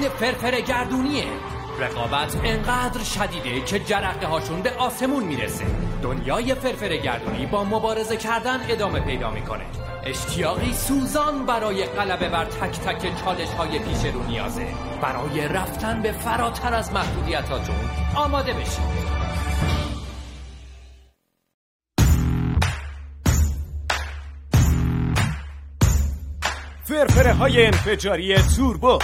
توربین فرفر گردونیه. رقابت انقدر شدیده که جرقه هاشون به آسمون میرسه. دنیای فرفر گردونی با مبارزه کردن ادامه پیدا میکنه. اشتیاقی سوزان برای غلبه بر تک تک چالش های پیش رو نیازه. برای رفتن به فراتر از محدودیتاتون آماده بشید. فرفره های انفجاری توربو.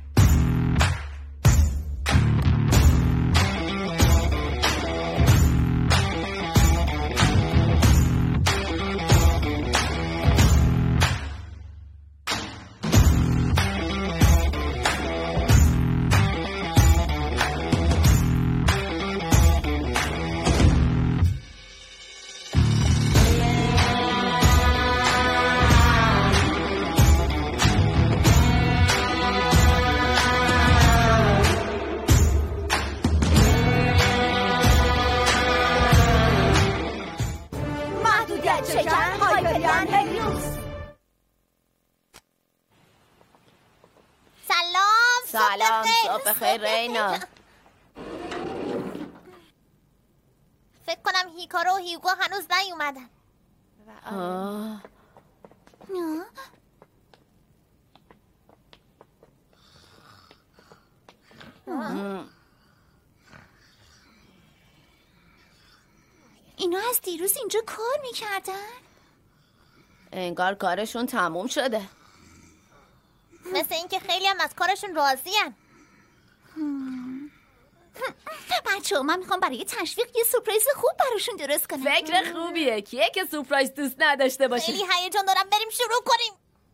سلام، صبح بخیر رینا. فکر کنم هیکارو و هیوگو هنوز نیومدن. اینا از دیروز اینجا کار میکردن؟ انگار کارشون تموم شده. مثل اینکه خیلی هم از کارشون راضین. بچه‌ها من میخوام برای تشویق یه سورپرایز خوب براشون درست کنم. فکر خوبیه. کیه که سورپرایز دوست نداشته باشه؟ خیلی هیجان دارم، بریم شروع کنیم.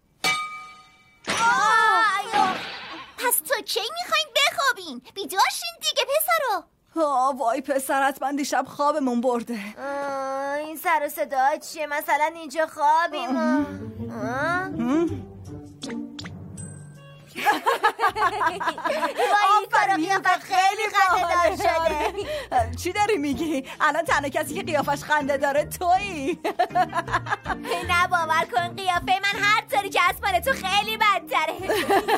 پس تا کی میخوایم بخوابین؟ بیدارشین دیگه پسرا. وای پسرت، من دیشب خوابمون برده. این سر و صدا چیه؟ مثلا اینجا خوابیم. وای کارو قیافت خیلی خنده دار شده. چی داری میگی؟ الان تنها کسی که قیافش خنده داره تویی. نه باور کن، قیافه من هر طوری که از مال تو خیلی بدتره.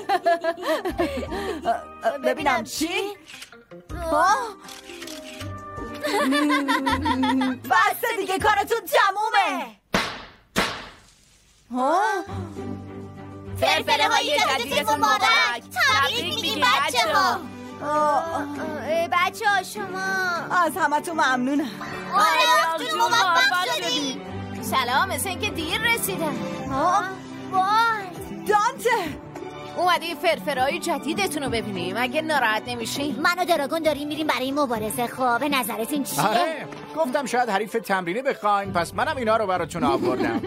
ببینم چی؟ بسته دیگه، کارتون تمومه. فرفره های جدیدتون مبارک. تبریک میگیم بچه ها. بچه ها شما از همه تو ممنونم. وقتتون موفق شدیم. سلام، مثل اینکه دیر رسیدن. دانته اومده فرفرهای جدیدتون رو ببینیم. اگه ناراحت نمیشین. من و دراگون داریم میریم برای مبارزه. خب به نظرتون چیه؟ آره، گفتم شاید حریف تمرینی بخواین، پس منم اینا رو براتون آوردم.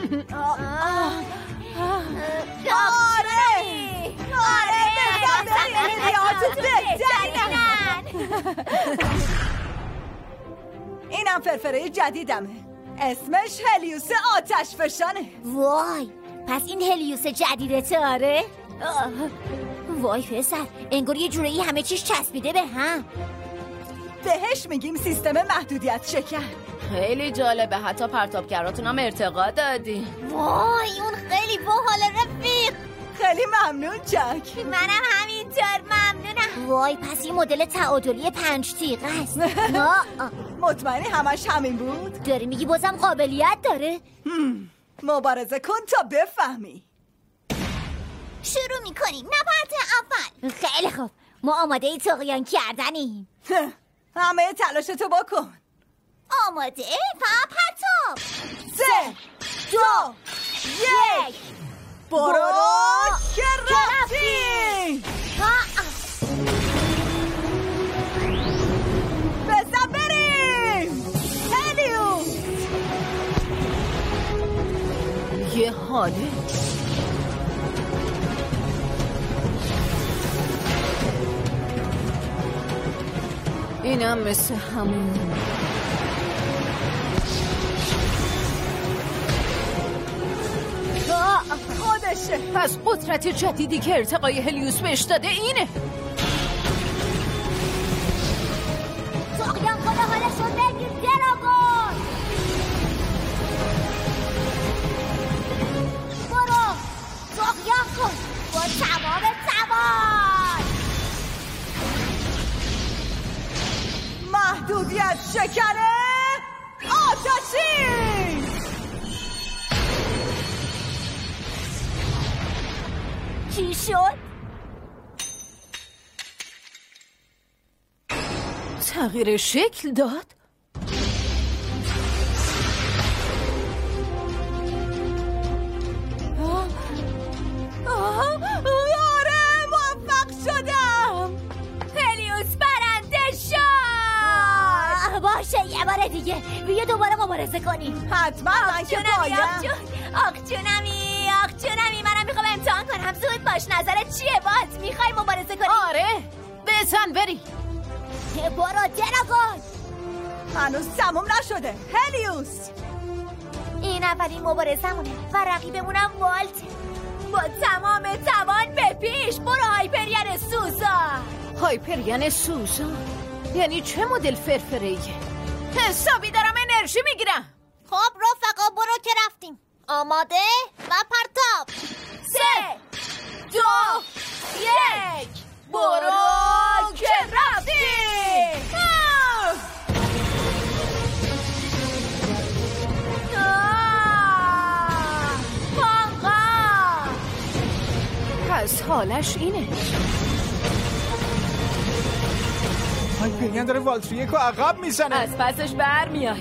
اینم فرفره جدیدمه، اسمش هلیوس آتش فشانه. وای، پس این هلیوس جدیدته؟ آره؟ وای پسر، انگار یه جورایی همه چیش چسبیده به هم. بهش میگیم سیستم محدودیت شکن. خیلی جالبه، حتی پرتابگراتون هم ارتقا دادی. وای اون خیلی باحال رفیق. خیلی ممنون جک. منم همینطور ممنونم. وای پس این مدل تعادلی 5 تیغه است. مطمئنی همش همین بود؟ داری میگی بازم قابلیت داره؟ مبارزه کن تا بفهمی. شروع میکنیم. نبرد اول. خیلی خوب، ما آماده طغیان کردنیم. همه تلاشتو بکن. آماده؟ پرتاب. 3 2 1 برو که رفتی. بزن بریم. هلیوس یه حاله. اینم مثل همون. خودشه. پس قدرت جدیدی که ارتقای هلیوس بهش داده اینه. طغیان کنه حالشون بگیر دراگون. برو طغیان کن با تمام توان. چی شد؟ تغییر شکل داد؟ آره موفق شدم. هلیوس برنده شد. باشه یه بار دیگه بیا دوباره مبارزه کنیم. حتما من که باید. آقچونمی منم میخوام امتحان کنم. زود باش، نظرت چیه بات؟ میخوای مبارزه کنی؟ آره بزن بری. برو دراگون. هنوز تموم نشده هلیوس. این اولین مبارزمونه و رقیبمونم والت. با تمام توان به پیش. برو هایپریان سوزا. هایپریان سوزا؟ یعنی چه مدل فرفره‌ایه؟ حسابی دارم انرژی میگیرم. خب رفقا برو که رفتیم. آماده؟ و پرتاب. 3 2 1 برو که رفتیم. پس حالش اینه. هایپریان داره والتریکو عقب میزنه. از پسش برمیای.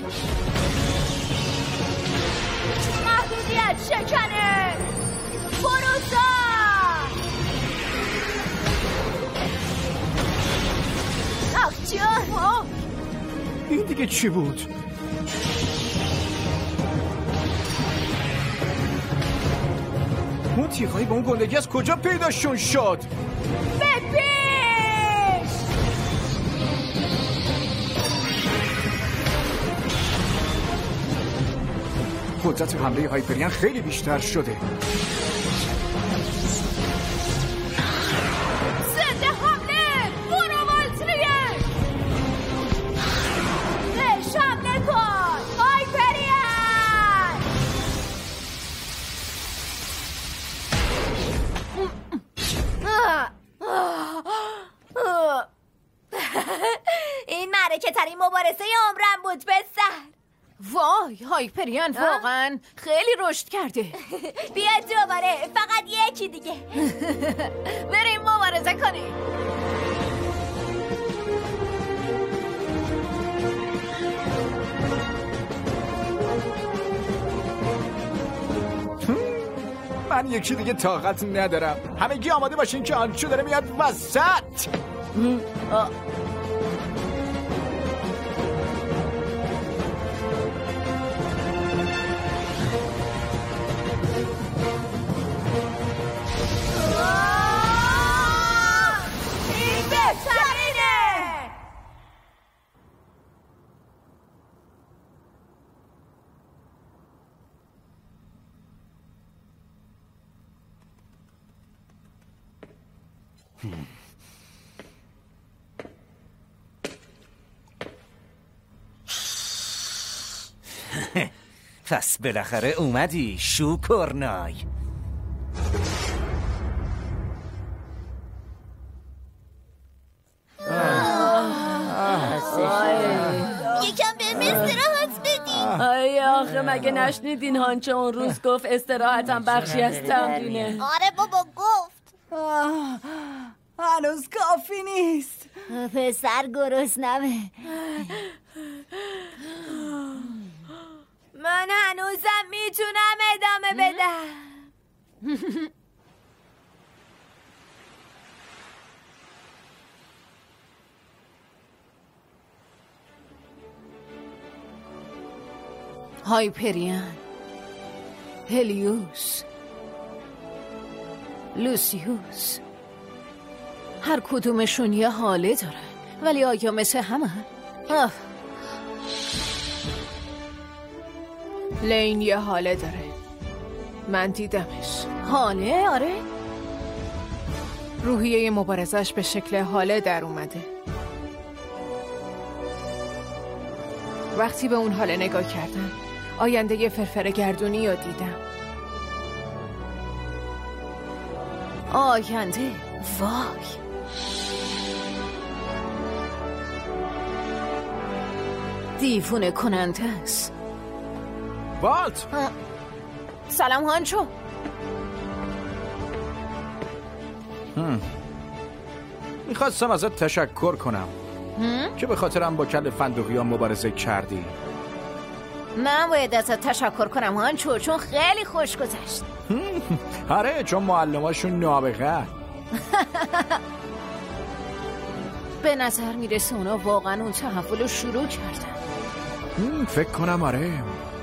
محدودیت شکنه. بروزا. آخ این دیگه چی بود؟ اون تیغایی با اون گندگی از کجا پیداشون شد؟ بپیش. قدرت حمله هایپریان خیلی بیشتر شده. زنده حمله. برو والتریک. بهش حمله کن هایپریان. این معرکه ترین مبارزه عمرم بود پسر. وای هایپریان واقعا خیلی رشد کرده. بیا دوباره، فقط یکی دیگه. بریم مبارزه کنیم. من یکی دیگه طاقت ندارم. همگی آماده باشین که آنچو داره میاد وسط. این بهترینه. پس بالاخره اومدی شوکرنای. یکم به استراحت بدین. ای آخه مگه نشنیدین هانچه اون روز گفت استراحتم بخشی از تمرینه؟ آره بابا گفت. هنوز کافی نیست. پسر گرسنمه. من هنوزم میتونم ادامه بدم. هایپریان، هلیوس، لوسیوس، هر کدومشون یه حاله دارن، ولی آیا مثل همه؟ لین یه حاله داره، من دیدمش. حاله؟ آره؟ روحیه مبارزش به شکل حاله در اومده. وقتی به اون حاله نگاه کردم آینده فرفره گردونی رو دیدم. آینده؟ وای، دیوونه کننده است. والت، سلام هانچو. میخواستم ازت تشکر کنم که به خاطرم با کل فندقیان مبارزه کردی. من باید ازت تشکر کنم هانچو، چون خیلی خوش گذشت. آره، چون معلماشون نابغه. به نظر میرسه اونا واقعا اون تحول رو شروع کردن. فکر کنم آره.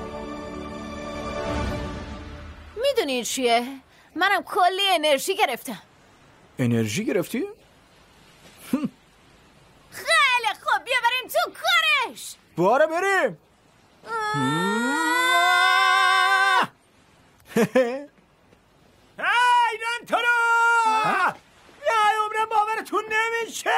میدونی چیه؟ منم کلی انرژی گرفتم. انرژی گرفتی؟ خیلی خوب، بیا بریم تو کارش. باره بریم. ای رنتارو، نه عمرم باورتون نمیشه.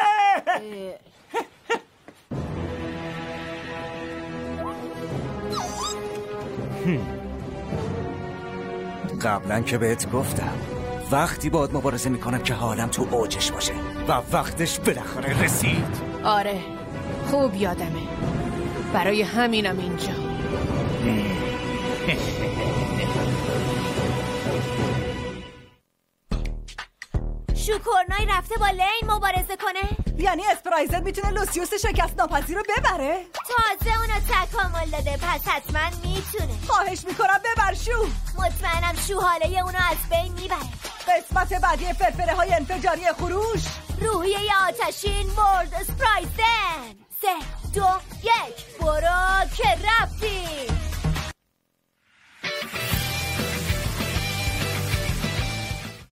قبلا که بهت گفتم وقتی باهات مبارزه میکنم که حالم تو اوجش باشه و وقتش بالاخره رسید. آره خوب یادمه، برای همینم اینجا. شوکورنای رفته با لین مبارزه کنه؟ یعنی اسپرایزر میتونه لوسیوس شکست ناپذیر رو ببره؟ تازه اونو تکامل داده، پس حتما میتونه. خواهش میکنم ببر شو. مطمئنم شو حاله اونو از بین میبره. قسمت بعدی فرفره های انفجاری خروش، روحیه آتشین ورلد اسپرایزن. 3 2 1 برو که رفتی.